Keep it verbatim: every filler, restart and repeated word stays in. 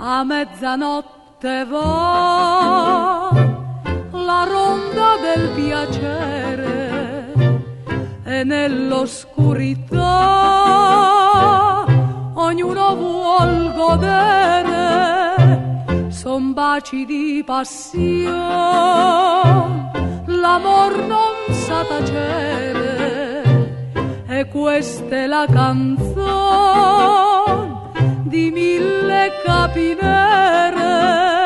a mezzanotte va la ronda del piacere e nell'oscurità ognuno vuol godere, son baci di passione, l'amor non sa tacere, e questa è la canzone di mille capi nere.